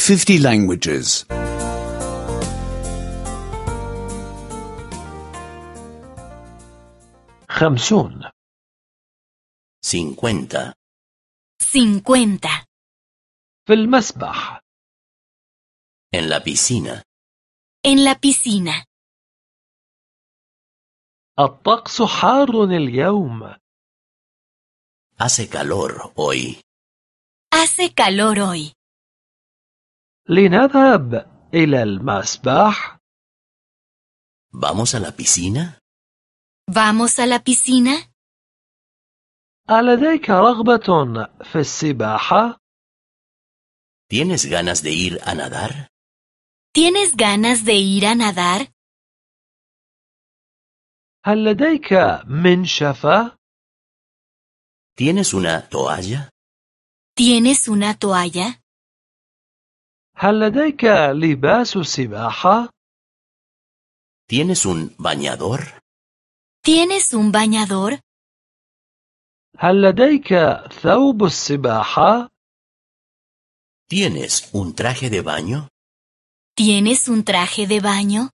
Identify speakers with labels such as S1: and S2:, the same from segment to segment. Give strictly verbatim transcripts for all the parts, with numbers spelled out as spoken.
S1: fifty languages.
S2: خمسون.
S3: cincuenta,
S4: cincuenta.
S2: في المسبح.
S3: en la piscina,
S4: En la piscina.
S2: الطقس حار اليوم.
S3: hace calor hoy.
S4: Hace calor hoy.
S2: لنذهب إلى المسبح.
S3: ¿Vamos a la piscina?
S4: ¿Vamos a la piscina?
S2: ألديك رغبة في السباحة؟
S3: ¿Tienes ganas de ir a nadar?
S4: ¿Tienes ganas de ir a nadar?
S2: هل لديك منشفة؟
S3: ¿Tienes una toalla?
S4: ¿Tienes una toalla?
S2: هل لديك لباس سباحة؟
S3: ¿Tienes un bañador?
S4: ¿Tienes un bañador?
S2: هل لديك ثوب السباحة؟
S3: ¿Tienes un traje de baño?
S4: ¿Tienes un traje de baño?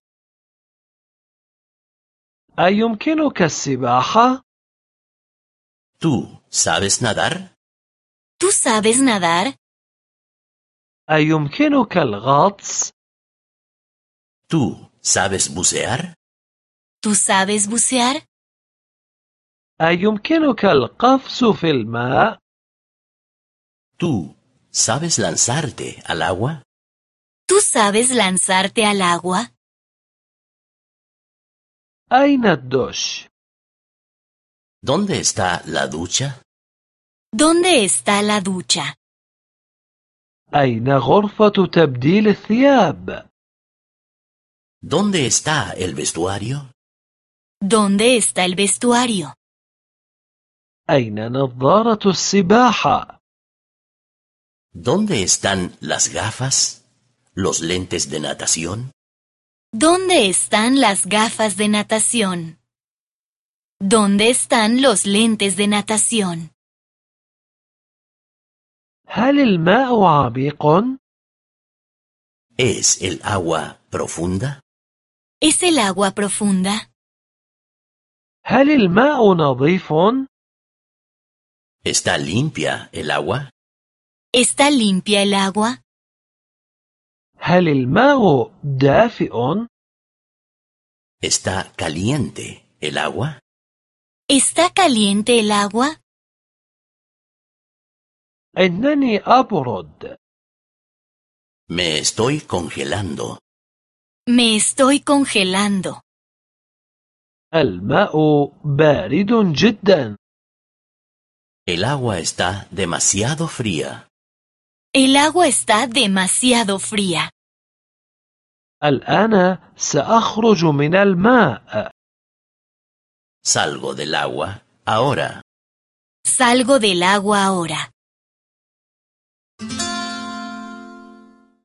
S2: أيمكنك السباحة؟
S3: ¿Tú sabes nadar?
S4: ¿Tú sabes nadar?
S2: أيمكنك الغطس؟
S3: ¿Tú sabes bucear?
S4: ¿Tú sabes bucear?
S2: أيمكنك القفز في الماء؟
S3: ¿Tú sabes lanzarte al agua?
S4: ¿Tú sabes lanzarte al agua?
S2: أين الدش؟
S3: ¿Dónde está la ducha?
S4: ¿Dónde está la ducha?
S2: أين غرفة تبديل الثياب؟
S3: ¿Dónde está el vestuario?
S4: ¿Dónde está el vestuario?
S2: أين نظارة السباحة؟
S3: ¿Dónde están las gafas? ¿Los lentes de natación?
S4: ¿Dónde están las gafas de natación? ¿Dónde están los lentes de natación?
S2: هل الماء عميق؟
S3: ¿Es el agua profunda?
S4: ¿Es el agua profunda?
S2: هل الماء نظيف؟
S3: ¿Está limpia el agua?
S4: ¿Está limpia el agua?
S2: هل الماء دافئ؟
S3: ¿Está caliente el agua?
S4: ¿Está caliente el agua?
S2: إنني أبرد.
S3: Me estoy congelando.
S4: Me estoy congelando.
S2: الماء بارد جدا.
S3: El agua está demasiado fría.
S4: El agua está demasiado fría.
S2: الآن سأخرج من الماء.
S3: Salgo del agua ahora.
S4: Salgo del agua ahora.